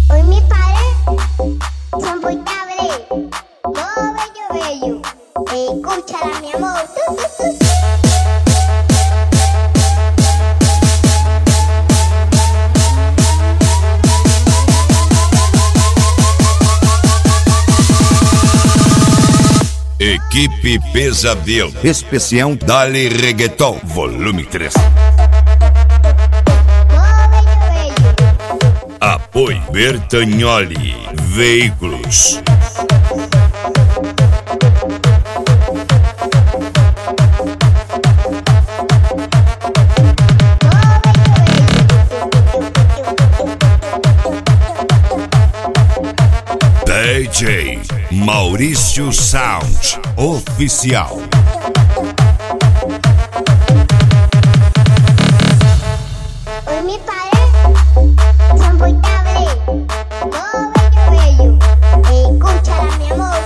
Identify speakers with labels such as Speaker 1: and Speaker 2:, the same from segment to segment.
Speaker 1: Hoy mi padre son portables, todo bello, bello. Escúchala, mi amor.
Speaker 2: Equipe Pesadelo, especial Dali Reggaeton, volume 3. Apoio Bertagnoli Veículos. DJ Maurício Sound Oficial.
Speaker 1: Hoy mi padre son portables, todo bello, bello. Escúchala, mi amor.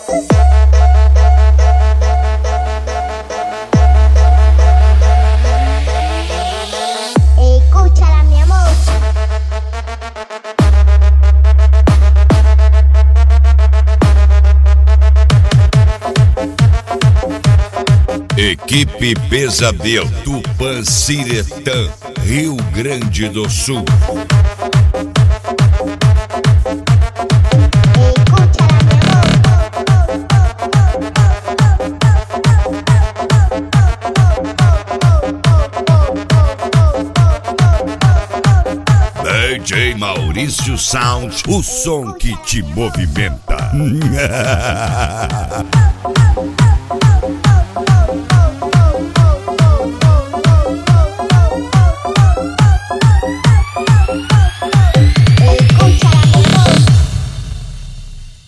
Speaker 1: Escúchala, mi amor.
Speaker 2: Equipe Pesadelo, Tupanciretã, Rio Grande do Sul. DJ Maurício Sound, o som que te movimenta.